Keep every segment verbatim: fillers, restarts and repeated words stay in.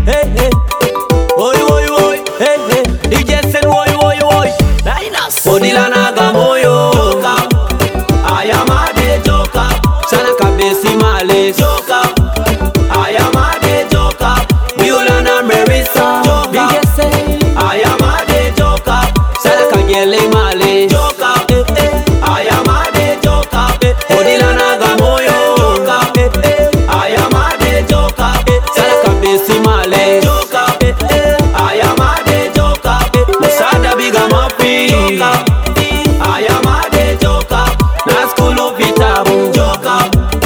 hey hey. Oi oi oi, hey hey. D J Sen oi oi oi. Linus. Odilana gamoyo. Joka. Ayamade joka. Sana kabesi male. Joka. Ayamade joka. Violana Marisa. Joka. D J Sen. Ayamade joka. Sana kagele male. Joka. Eh eh. Ayamade joka. Eh eh. Odilana gamoyo. Joka. Eh eh. Ayamade joka. Eh eh. Sana kabesi male. Joka. Eh eh. Ayamade joka. Eh eh. Musada biga mafi. Joka. Ayamade joka. Na school of Vitabu. Joka.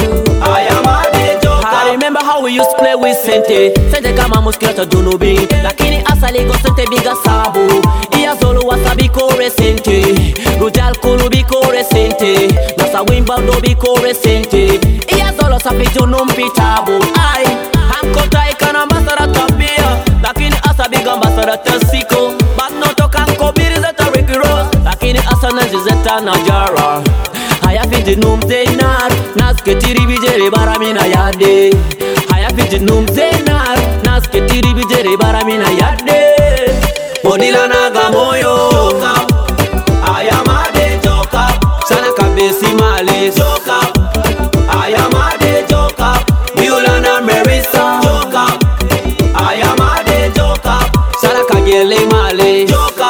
Ayamade joka. I remember how we used to play with Sente. Sente kama muskilata dunubi. Lakini asali go Sente biga sabu. Iya zolo wasabi kore Sente. Rujal kulu bi kore Sente. Nasa wimba do bi kore Sente. Iya zolo safi junum Vitabu. Ay, hankota ikana masara tabia. Lakini asa biga masara tasiko. But no toka nkobiri zeta Ricky Ross. Lakini asa nazizeta najara. Haya fiti num zenar. Nas ketiri bijere baramina yade. Haya fiti num zenar. Nas ketiri bijere baramina yade. Odilana gamoyo. Joka. Ayamade joka. Sana kabesi male. Joka. Ayamade joka. Violana Marisa. Joka. Ayamade joka. Sana kagele male. Joka.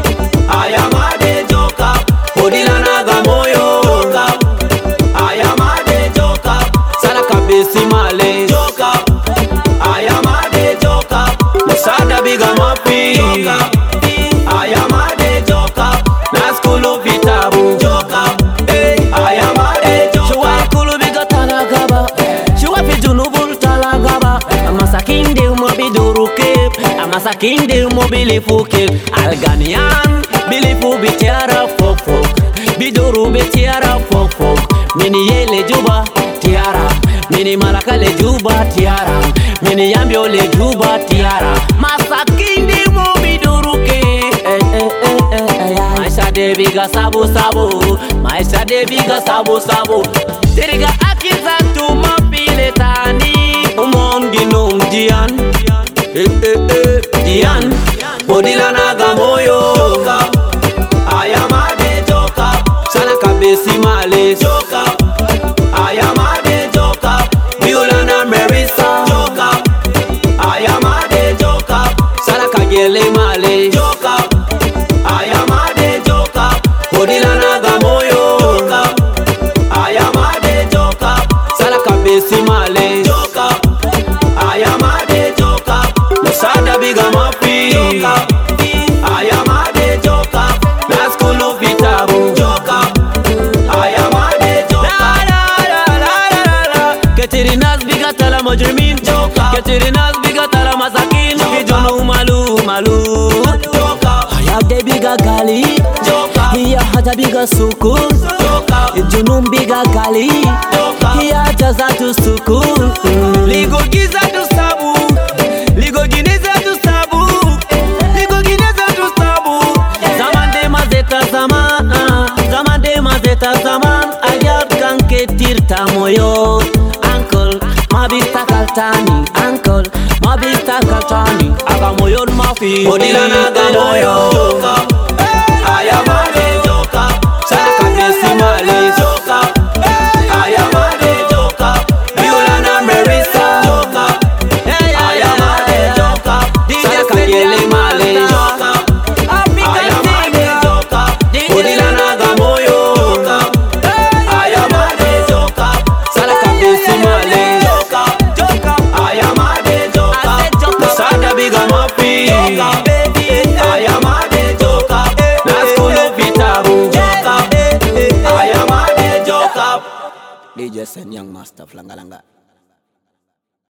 Ayamade joka. Odilana gamoyo. Joka. Ayamade joka. Sana kabesi male. Joka. Ayamade joka. Musada biga mafi. Joka. Ayamade joka. Na school of Vitabu. Joka. Hey. Ayamade joka. Shuwa kulu biga talagaba. Shuwa fi junubul talagaba. Amasakinde umobi duruke. Amasakinde umobi lifuke. Alganian bilifu bitiara fok fok. Biduru bitiara fok fok. Mini yele juba tiara. Mini malaka le juba tiara. Mini yambio le juba tiara. Masakinde umobi duruke. Eh eh eh eh eh. Maisha de biga sabu sabu. Maisha de biga sabu sabu. Teriga akiza tu mapile tani. Umongi nung dian. Eh eh eh dian. Odilana gamoyo. Joka. Ayamade joka. Sana kabesi male. Joka. Ayamade joka. Violana Marisa. Joka. Ayamade joka. Sana kagele male. Joka. Ayamade joka. Odilana gamoyo. Joka. Ayamade joka. Sana kabesi male. Joka. Ayamade joka. Musada biga mafi. Joka. Ayamade joka. Na school of Vitabu. Joka. Ayamade joka. La la la la la la. Ketiri nas biga tala mujrimin. Joka. Ketiri nas biga tala masakin. Kijunu malu malu. Joka. Hayade biga gali. Joka. Hiya hata biga sukun. Joka. Junum biga gali. Joka. Hiya jazatu sukun. Ligo giza tu sabu. Ligo gineza tu sabu. Ligo gineza tu sabu. Zaman de mazeta zaman. Zaman de mazeta zaman. Ayat kan ketir tamoyo. Uncle, mabista kaltani. Uncle, mabista kaltani. Aga moyon mafi. Odilana gamoyo. Joka. Ayamade joka. Sana kabesi male. Joka. Ayamade joka. Violana Marisa. Joka. Ayamade joka. Sana kagele male. Joka. Ayamade joka. Odilana gamoyo. Joka. Ayamade joka. Sana kabesi male. Joka. Ayamade joka. Musada biga mafi. Joka. Ayamade joka. Na school of Vitabu. Joka. Ayamade joka. D J Sen Young Master Flangalanga.